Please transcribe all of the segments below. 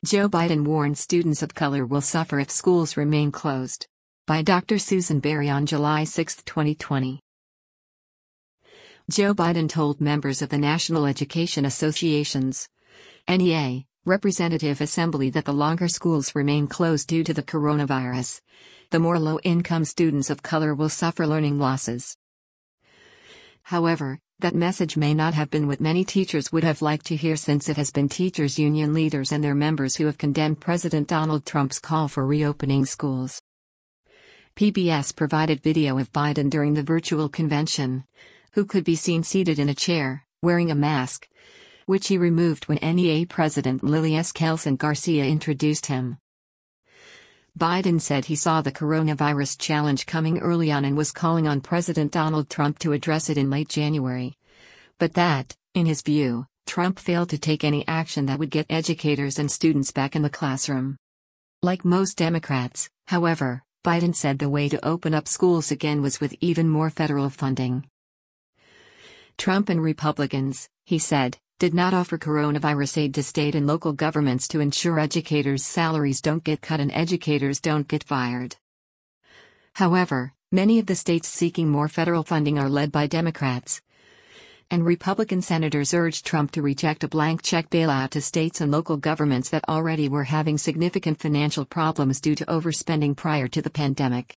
Joe Biden warns students of color will suffer if schools remain closed. By Dr. Susan Berry on July 6, 2020. Joe Biden told members of the National Education Association's NEA Representative Assembly that the longer schools remain closed due to the coronavirus, the more low-income students of color will suffer learning losses. However, that message may not have been what many teachers would have liked to hear, since it has been teachers' union leaders and their members who have condemned President Donald Trump's call for reopening schools. PBS provided video of Biden during the virtual convention, who could be seen seated in a chair, wearing a mask, which he removed when NEA President Lily Escalson Garcia introduced him. Biden said he saw the coronavirus challenge coming early on and was calling on President Donald Trump to address it in late January. But that, in his view, Trump failed to take any action that would get educators and students back in the classroom. Like most Democrats, however, Biden said the way to open up schools again was with even more federal funding. Trump and Republicans, he said, did not offer coronavirus aid to state and local governments to ensure educators' salaries don't get cut and educators don't get fired. However, many of the states seeking more federal funding are led by Democrats, and Republican senators urged Trump to reject a blank check bailout to states and local governments that already were having significant financial problems due to overspending prior to the pandemic.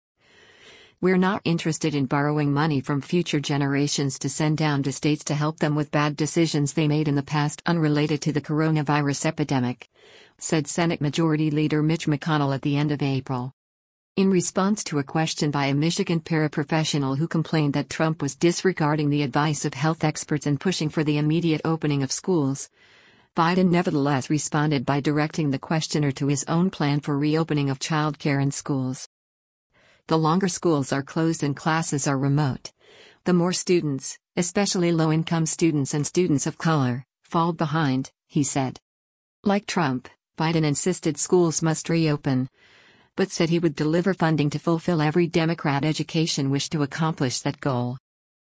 "We're not interested in borrowing money from future generations to send down to states to help them with bad decisions they made in the past unrelated to the coronavirus epidemic," said Senate Majority Leader Mitch McConnell at the end of April. In response to a question by a Michigan paraprofessional who complained that Trump was disregarding the advice of health experts and pushing for the immediate opening of schools, Biden nevertheless responded by directing the questioner to his own plan for reopening of childcare and schools. "The longer schools are closed and classes are remote, the more students, especially low-income students and students of color, fall behind," he said. Like Trump, Biden insisted schools must reopen, but said he would deliver funding to fulfill every Democrat education wish to accomplish that goal.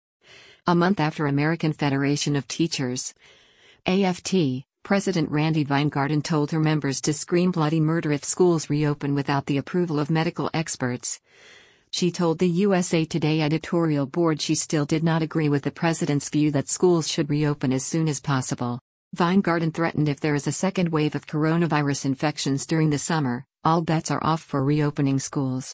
A month after American Federation of Teachers, AFT, President Randi Weingarten told her members to scream bloody murder if schools reopen without the approval of medical experts. She told the USA Today editorial board she still did not agree with the president's view that schools should reopen as soon as possible. Weingarten threatened if there is a second wave of coronavirus infections during the summer, all bets are off for reopening schools.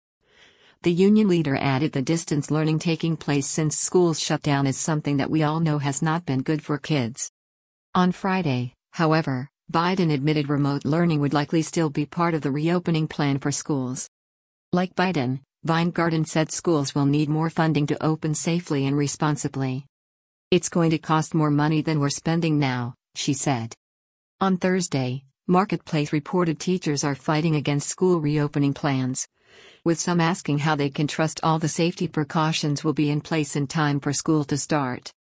The union leader added the distance learning taking place since schools shut down is something that we all know has not been good for kids. On Friday, however, Biden admitted remote learning would likely still be part of the reopening plan for schools. Like Biden, Weingarten said schools will need more funding to open safely and responsibly. "It's going to cost more money than we're spending now," she said. On Thursday, Marketplace reported teachers are fighting against school reopening plans, with some asking how they can trust all the safety precautions will be in place in time for school to start.